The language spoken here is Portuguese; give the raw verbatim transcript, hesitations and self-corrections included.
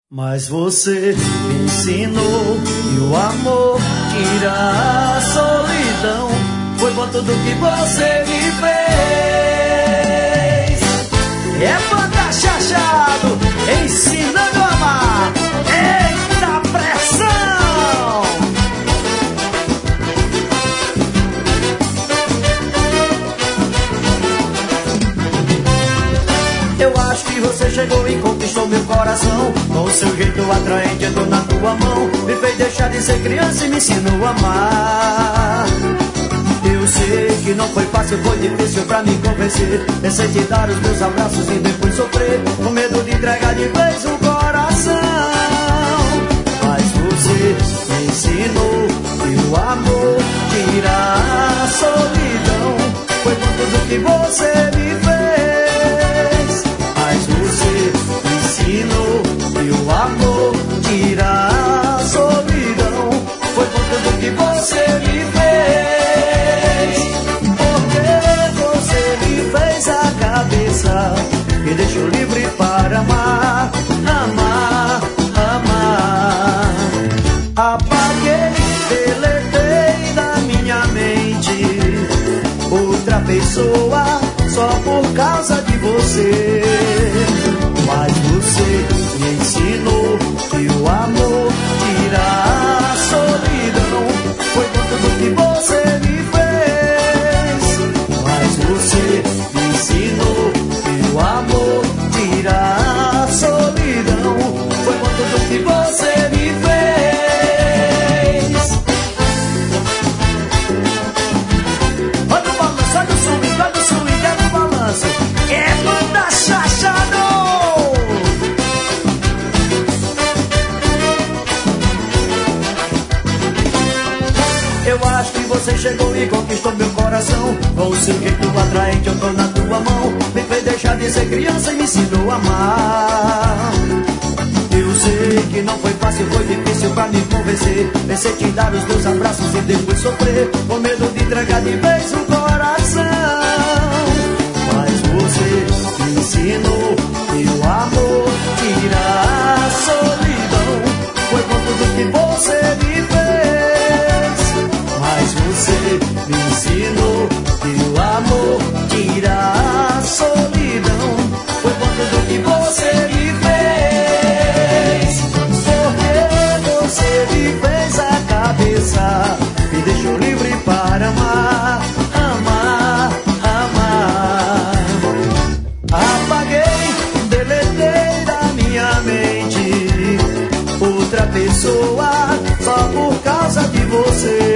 Mas você me ensinou que o amor tira a solidão. Foi por tudo que você me fez. É banda Chachado, ensinando a amar. Eita pressão! Eu acho que você chegou e conquistou meu coração. Com o seu jeito atraente, eu tô na tua mão. Me fez deixar de ser criança e me ensinou a amar. Eu sei que não foi fácil, foi difícil pra me convencer. Pensei te dar os meus abraços e depois sofrer, com medo de entregar de vez o coração. Mas você me ensinou que o amor tira a solidão. Foi por tudo que você me fez. Mas você me ensinou que o amor tira a solidão. Foi por tudo que você me fez. Porque você me fez a cabeça, me deixou livre para amar, amar, amar. Apaguei, deletei da minha mente outra pessoa só por causa de você. Mas você me ensinou que o amor tira a solidão. Foi por tudo que você me fez. Mas você me ensinou que o amor tira a solidão. Foi por tudo que você me fez. Olha o balanço, olha o swing, olha o swing, olha o balanço. É banda Chachado! Eu acho que você chegou e conquistou meu coração. Com o seu jeito atraente, eu tô na tua mão. Me fez deixar de ser criança e me ensinou a amar. Eu sei que não foi fácil, foi difícil pra me convencer. Pensei te dar os meus abraços e depois sofrer, com medo de entregar de vez o coração. Mas você me ensinou que o amor tira a solidão. Foi por tudo que você me fez. Mas você me ensinou que o amor tira a solidão. Foi por tudo que você me fez. Porque você me fez a cabeça, me deixou livre para amar, amar, amar. Apaguei, deletei da minha mente outra pessoa só por causa de você.